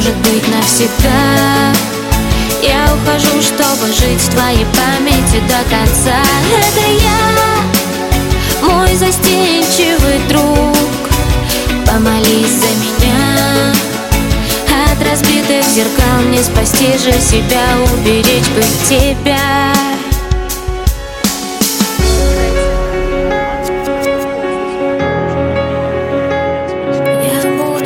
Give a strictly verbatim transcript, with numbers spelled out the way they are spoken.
может быть навсегда. Я ухожу, чтобы жить в твоей памяти до конца. Это я, мой застенчивый друг. Помолись за меня. От разбитых зеркал не спасти же себя, уберечь бы тебя.